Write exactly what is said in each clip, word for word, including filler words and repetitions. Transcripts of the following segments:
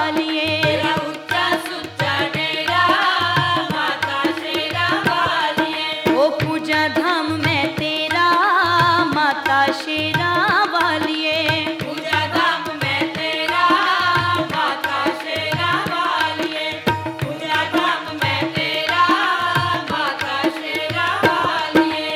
वालिए। तेरा उच्चा सुच्चा डेरा माता शेरा वालिए। ओ पूजा धाम में तेरा माता शेरा वालिए। पूजा धाम में तेरा माता शेरा वालिए। पूजा धाम में तेरा माता शेरा वालिए।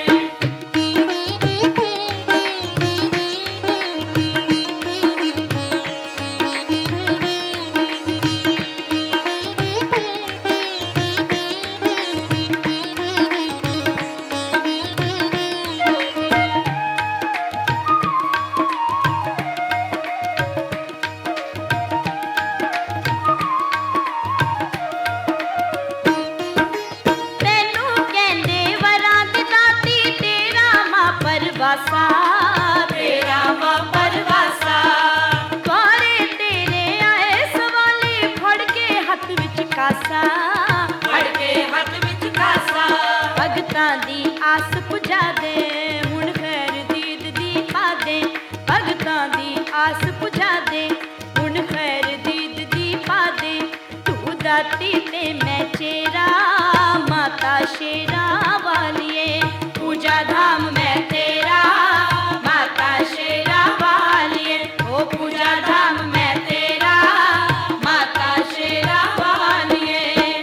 तैनू कहंदे वरां दी दाती तेरा मां परवासा। तेरा मां परवासा। द्वारे तेरे आए सवाली फड़ के हत्थ विच कासा। फड़ के हत्थ विच कासा। भगतां दी आस पुजा दे हुण खैर दीद दी पा दे। भगतां दी आस पुजा दे हुण खैर दीद दी पा दे। तू दाती ते मैं चेरा माता शेरा वालिए। पूजा धाम में तेरा माता शेरा वालिए। ओ पूजा धाम में तेरा माता शेरा वालिए।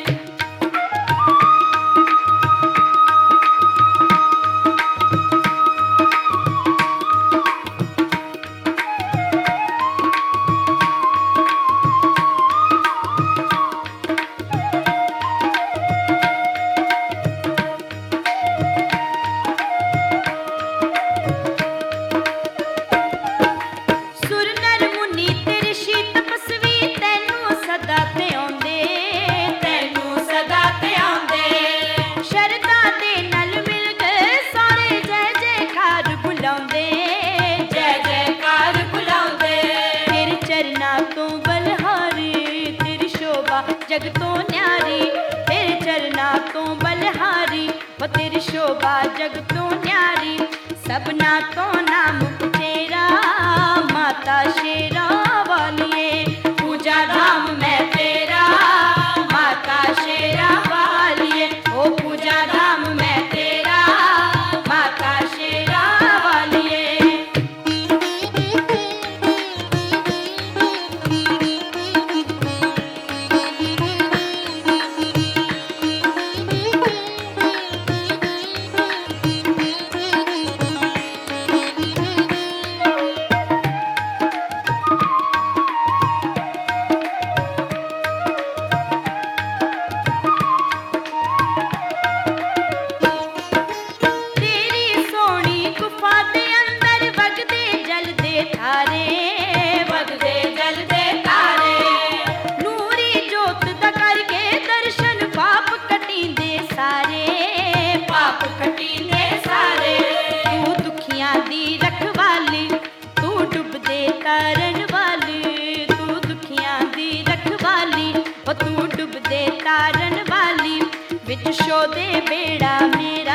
सुर नर मुनि तेरे शीत तपस्वी तैनू सदा ते आउंदे। तैनू सदा ते आउंदे। शरदा दे नल मिल गए सारे जय जयकार बुलाउंदे। जय जयकार बुलाउंदे। तेरे चरना तो बलहारी तेरी शोभा जग तो न्यारी। तेरे चरना तो बलहारी वो तेरी शोभा जग तो न्यारी। सबना तो नाम तेरा माता शेरा वालिए। पूजा धाम में तेरा माता शेरा वालिए। ओ पूजा धाम में तेरा माता शेरा वालिए। तेरी सोनी गुफा दे अंदर वगदे जलदे थारे। वगदे जलदे तारे। नूरी जोत दा करके दर्शन पाप कटींदे सारे। पाप कटींदे सारे। तू दुखियां दी रखवाली तू डुबदे तारन वाली। तू दुखियां दी रखवाली ओ तू डुबदे तारन वाली। विच शोदे बेड़ा मेरा